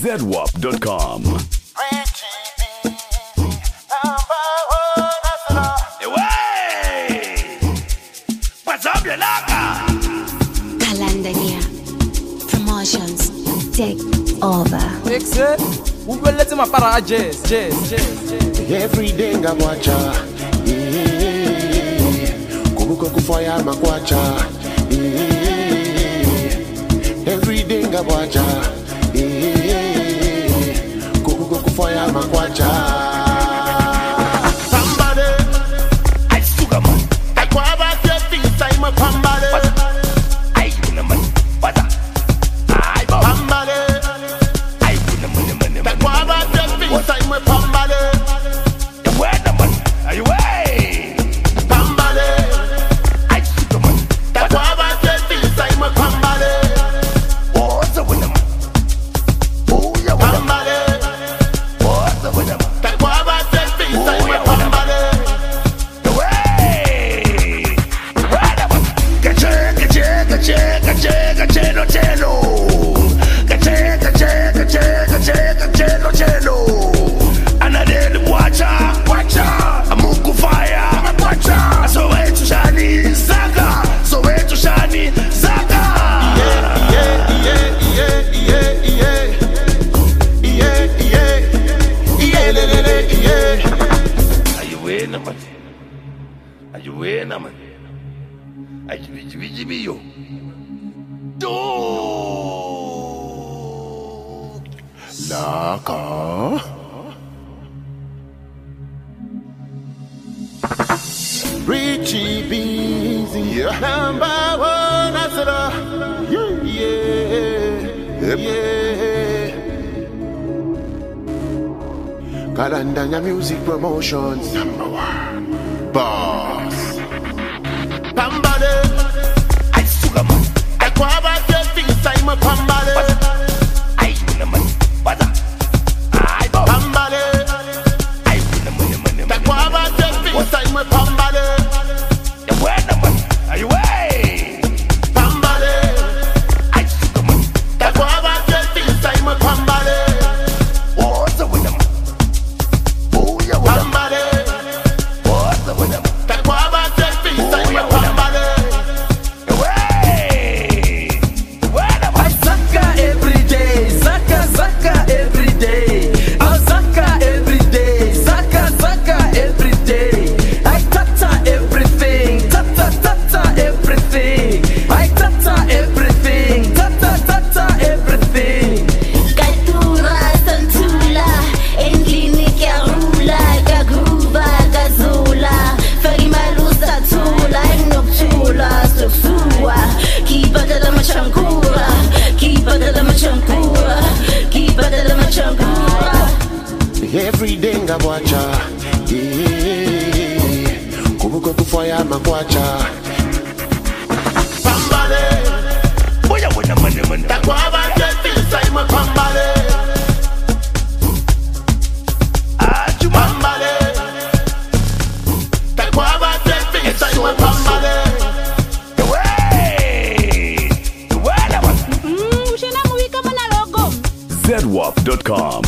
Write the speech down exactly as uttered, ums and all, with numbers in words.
Z W A P dot com. Kalandania Promotions take over. Mix it. We will let him para jazz, jazz, jazz, jazz. Every day ngabwacha, kubuko kufaya makwacha. Every day ngabwacha, kubuko kufaya makwacha. Somebody, I sugar man. I kwaba tefi say my pambale. I gonna man. What? I bo. Pambale, I gonna man man I man. kwaba tefi say my pambale. The weather man. Are you way? Pambale, I sugar man. I kwaba tefi say my pambale. What's the winner man? Oh yeah, winner man. Pambale, What's the winner man? I kwaba tefi say my pambale. The way. Weather man. Gache, gache, gache, gache, gache, no chelo. Gache, gache, gache, gache, gache, no chelo. Anadeli mwacha, mwacha. Amuku fire, mwacha. So wetu shani zaga, so wetu shani zaga. Yeah, yeah, yeah, yeah, yeah, yeah, yeah, yeah, le, le, le, yeah. Are you winning, man? Are you winning, man? Are you winning, winning, me, yo? Do. Laka. Richie Beezy, yeah. Number one, I said, uh, yeah, yeah, yeah. Kalandanya Music Promotions, number one, boss. Pambale, I sugar man. I kwaba tefi say my pambale. I winning, man. What? I bo. Pambale, I winning, man, man, man. I kwaba tefi say my pambale. The weather, man. Are you way? Pambale, I sugar man. I kwaba tefi say my pambale. What's the winner, man? Oh yeah, winner man. Pambale, What's the winner, man? I kwaba tefi say my pambale. The way. The weather, I man. zaka every day, zaka zaka every day. I zaka every day, zaka zaka every day. I tata everything, tata tata everything. I tata everything, tata tata everything. Katura Santula endlini kyarula kaguba kazula Ferimalusa tula inoktula soksua Kibadala machankura Kibadala machankura Kibadala machankura Every day ngabwacha, yeah. Kubuko kufaya makwacha. Pambale, Oh yeah, winner man, man. takwaba tefi say my pambale. Ah, you man. Pambale, takwaba tefi say my pambale. The way. The weather, man. Z W A P dot com.